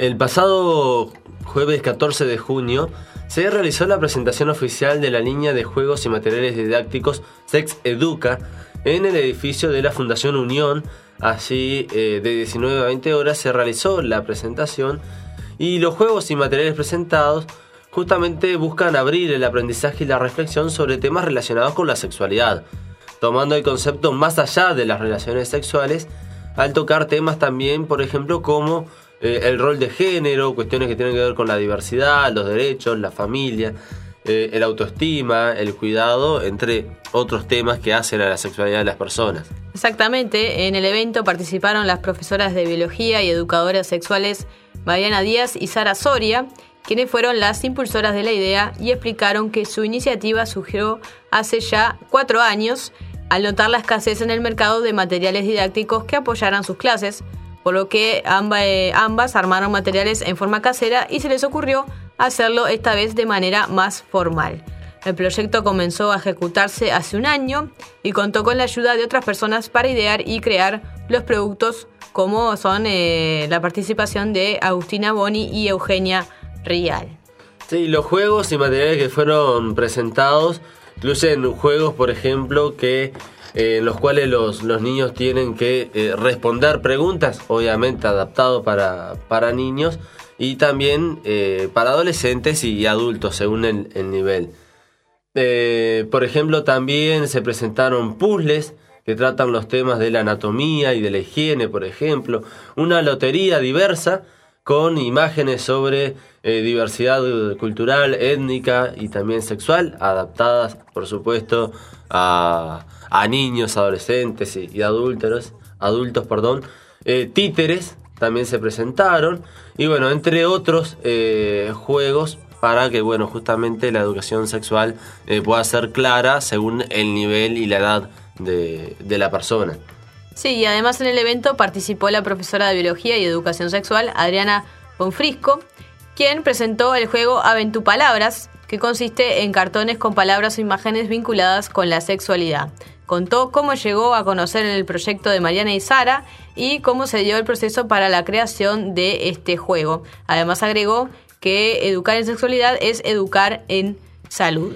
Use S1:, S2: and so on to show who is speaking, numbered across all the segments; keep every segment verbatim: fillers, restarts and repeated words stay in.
S1: El pasado jueves catorce de junio se realizó la presentación oficial de la línea de juegos y materiales didácticos Sex Educa en el edificio de la Fundación Unión. Allí eh, de diecinueve a veinte horas se realizó la presentación y los juegos y materiales presentados justamente buscan abrir el aprendizaje y la reflexión sobre temas relacionados con la sexualidad, tomando el concepto más allá de las relaciones sexuales, al tocar temas también, por ejemplo, como eh, el rol de género, cuestiones que tienen que ver con la diversidad, los derechos, la familia, eh, el autoestima, el cuidado, entre otros temas que hacen a la sexualidad de las personas.
S2: Exactamente, en el evento participaron las profesoras de biología y educadoras sexuales Mariana Díaz y Sara Soria, quienes fueron las impulsoras de la idea y explicaron que su iniciativa surgió hace ya cuatro años al notar la escasez en el mercado de materiales didácticos que apoyaran sus clases, por lo que ambas, eh, ambas armaron materiales en forma casera y se les ocurrió hacerlo esta vez de manera más formal. El proyecto comenzó a ejecutarse hace un año y contó con la ayuda de otras personas para idear y crear los productos, como son eh, la participación de Agustina Boni y Eugenia Rial.
S1: Sí, los juegos y materiales que fueron presentados incluyen juegos, por ejemplo, que eh, en los cuales los, los niños tienen que eh, responder preguntas, obviamente adaptado para, para niños, y también eh, para adolescentes y adultos, según el, el nivel. Eh, por ejemplo, también se presentaron puzzles que tratan los temas de la anatomía y de la higiene, por ejemplo, una lotería diversa con imágenes sobre eh, diversidad cultural, étnica y también sexual, adaptadas, por supuesto, a, a niños, adolescentes y, y adultos, adultos, perdón. Eh, títeres también se presentaron, y bueno, entre otros eh, juegos para que, bueno, justamente la educación sexual eh, pueda ser clara según el nivel y la edad de, de la persona.
S2: Sí, y además en el evento participó la profesora de Biología y Educación Sexual, Adriana Bonfrisco, quien presentó el juego Aventupalabras, que consiste en cartones con palabras o imágenes vinculadas con la sexualidad. Contó cómo llegó a conocer el proyecto de Mariana y Sara y cómo se dio el proceso para la creación de este juego. Además agregó que educar en sexualidad es educar en salud.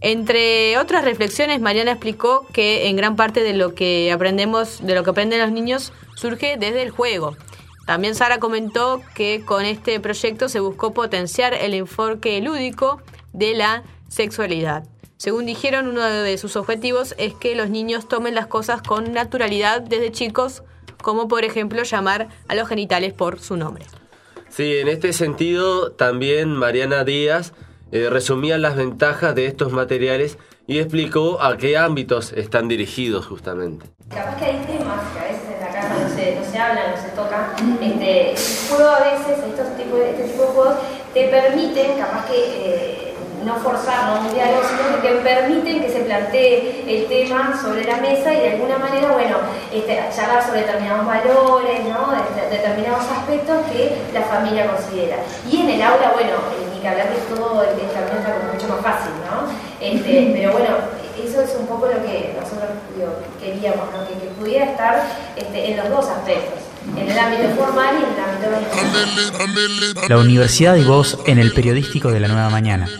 S2: Entre otras reflexiones, Mariana explicó que en gran parte de lo que aprendemos, de lo que aprenden los niños, surge desde el juego. También Sara comentó que con este proyecto se buscó potenciar el enfoque lúdico de la sexualidad. Según dijeron, uno de sus objetivos es que los niños tomen las cosas con naturalidad desde chicos, como por ejemplo llamar a los genitales por su nombre.
S1: Sí, en este sentido también Mariana Díaz eh, resumía las ventajas de estos materiales y explicó a qué ámbitos están dirigidos justamente.
S3: Capaz que hay temas que a veces en la casa no se, no se hablan, no se tocan. Este, el juego a veces, estos tipos, este tipo de juegos te permiten, capaz que eh, no forzar, no un diálogo, sino que te permiten que se plantee el tema sobre la mesa y de alguna manera, bueno, este, charlar sobre determinados valores, ¿no? De, determinados aspectos que la familia considera. Y en el aula, bueno, ni que hablar de todo, el camino está como mucho más fácil, ¿no? Este, pero bueno, eso es un poco lo que nosotros digo, queríamos, ¿no? que, que pudiera estar este, en los dos aspectos, en el ámbito formal y en el ámbito...
S4: La Universidad y Voz en el periodístico de la Nueva Mañana,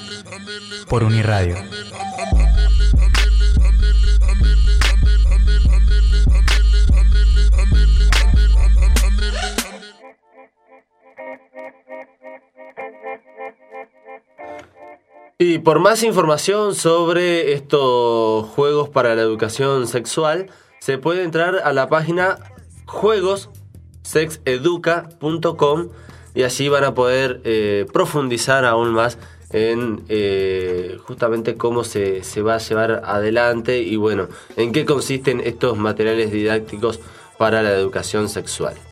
S4: por Uniradio.
S1: Y por más información sobre estos juegos para la educación sexual, se puede entrar a la página juegos sex educa punto com y allí van a poder eh, profundizar aún más en eh, justamente cómo se, se va a llevar adelante y bueno, en qué consisten estos materiales didácticos para la educación sexual.